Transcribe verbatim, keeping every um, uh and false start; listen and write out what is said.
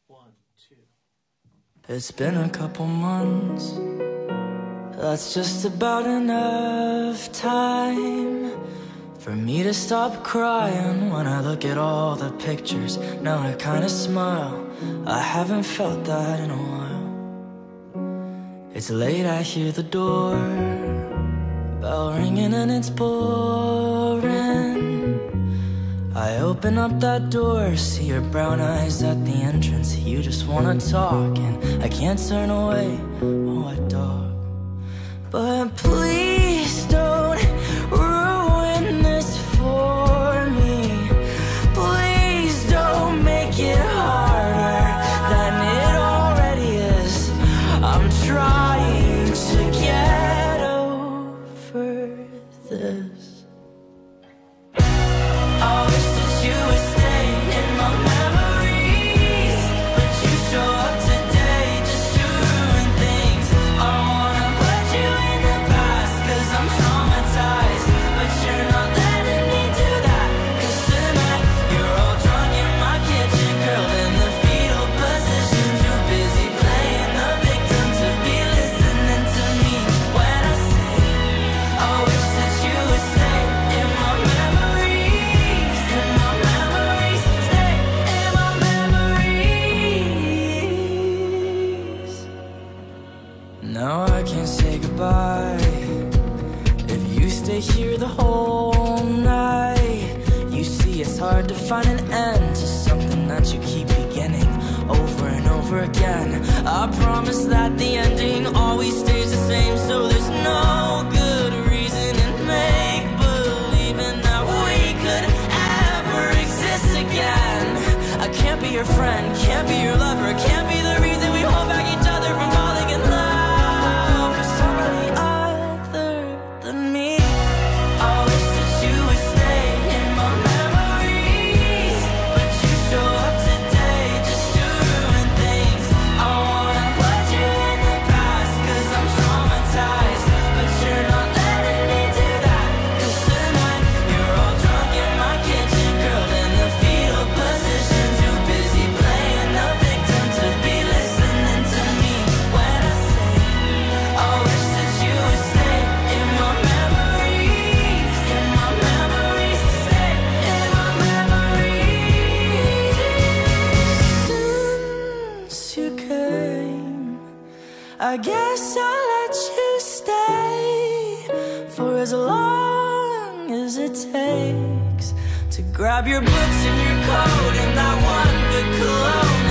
One, two. It's been a couple months. That's just about enough time for me to stop crying when I look at all the pictures. Now I kinda smile. I haven't felt that in a while. It's late, I hear the door bell ringing and it's boring. I open up that door, see your brown eyes at the entrance. You just wanna talk and I can't turn away. Oh, what dog? But please don't ruin this for me. Please don't make it harder than it already is. I'm trying to get over this. I wish that you would stay in my memories, but you show up today just to ruin things. I wanna put you in the past, cause I'm traumatized, but you're not letting me do that. Cause tonight, you're all drunk in my kitchen, curled in the fetal position, too busy playing the victim to be listening to me when I say, I wish that you would stay in my memories, in my memories, stay in my memories. Now I can't say goodbye if you stay here the whole night. You see, it's hard to find an end to something that you keep beginning over and over again. I promise that the ending always stays the same, so there's no good reason in make believing that we could ever exist again. I can't be your friend, can't be your lover, can't be the reason we hold back each other from falling in love for somebody other than me. I wish that you would stay in my memories, but you show up today just to ruin things. I wanna put you in the past, cause I'm traumatized, but you're not letting me do that. Cause tonight, you're all drunk in my kitchen, curled in the fetal position, too busy playing the victim to be listening to me when I say, I wish that you would stay in my memories, in my memories, stay in my memories. Since you came, I guess I'll let you stay for as long as it takes to grab your books and your coat and that one good cologne